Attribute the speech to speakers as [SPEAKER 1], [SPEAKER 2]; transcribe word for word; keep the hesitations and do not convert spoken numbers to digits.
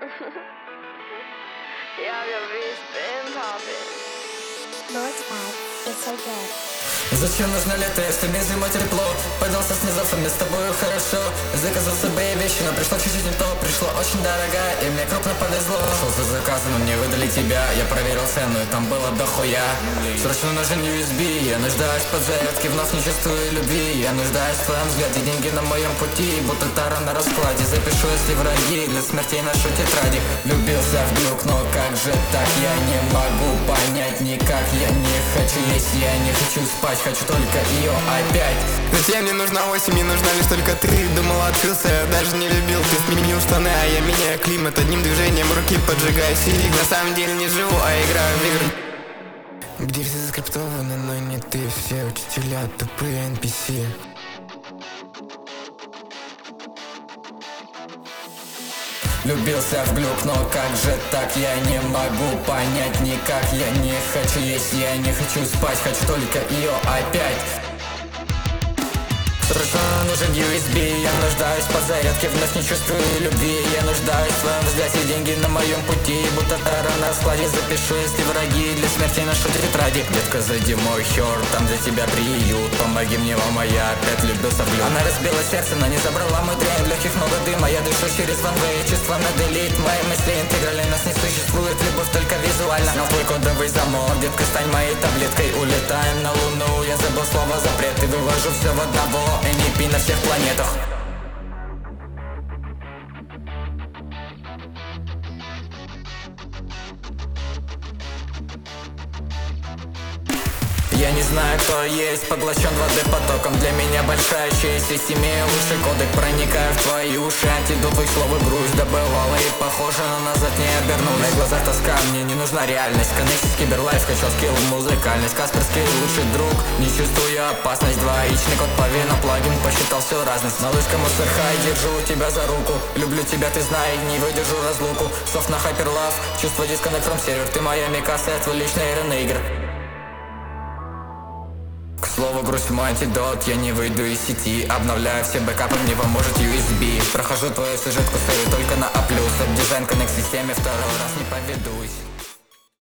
[SPEAKER 1] Yeah, your wrist been popping.
[SPEAKER 2] Lord's vibe is so good.
[SPEAKER 3] Зачем нужно лето, если мне зимой тепло? Поднялся снизу, мне с тобою хорошо. Заказал себе вещи, но пришло чуть-чуть не то. Пришло очень дорого, и мне крупно повезло. Шел за заказом, но мне выдали тебя. Я проверил цену, и там было дохуя. Срочно нужен ю эс би. Я нуждаюсь в подзарядке, вновь не чувствую любви. Я нуждаюсь в твоем взгляде, деньги на моем пути. Будто тара на раскладе. Запишу, если враги, для смертей ношу тетради. Влюбился в глюк, но как же так? Я не могу понять никак. Я не хочу есть, я не хочу спать. Хочу только ее опять.
[SPEAKER 4] Зачем мне нужна осень, мне нужна лишь только ты. Думал, открылся, я даже не любил. Ты сменил штаны, а я меняю климат. Одним движением руки поджигаю сирик. На самом деле не живу, а играю в игры, где все заскриптованы, но не ты. Все учителя тупые эн пи си.
[SPEAKER 3] Влюбился в глюк, но как же так? Я не могу понять никак. Я не хочу есть, я не хочу спать. Хочу только ее опять. Срочно нужен ю эс би. Я нуждаюсь в подзарядке, вновь не чувствую любви. Я нуждаюсь в твоем взгляде, деньги на моем пути. Будто тара на складе. Запишу, если враги, для смерти ношу тетради. Детка, зайди в мой хер, там для тебя приют. Помоги мне, мама, я опять влюбился в глюк. Она разбила сердце, но не забрала мой дрейн. В легких много дыма, я дышу через ванвей. Чувства на делит, мои мысли интегральны. Нас не существует, любовь только визуально. Знал твой кодовый замок, детка, стань моей таблеткой. Улетаем на луну, я забыл слово запрет. И вывожу все в одного эн и пи на всех планетах. Я не знаю, кто есть, поглощен водой потоком. Для меня большая честь, весь имею лучший кодек. Проникаю в твои уши, антидот твоих слов и грусть. Добывала и похоже, но назад не обернулась. В моих глазах тоска, мне не нужна реальность. Коннексис, киберлайф, качал скилл, музыкальность. Касперский лучший друг, не чувствую опасность. Двоичный код по вену, плагин, посчитал всю разность. Малышка Monster High, держу тебя за руку. Люблю тебя, ты знай, не выдержу разлуку. Софт на Hyperlove, чувство disconnect from сервер. Ты моя Микаса, я твой личный Эрен игр. К слову, грусть мой антидот, я не выйду из сети. Обновляю все бэкапы, мне поможет ю эс би. Прохожу твою сюжетку, стою только на А плюс. Дизайн коннект системе, второй раз не поведусь.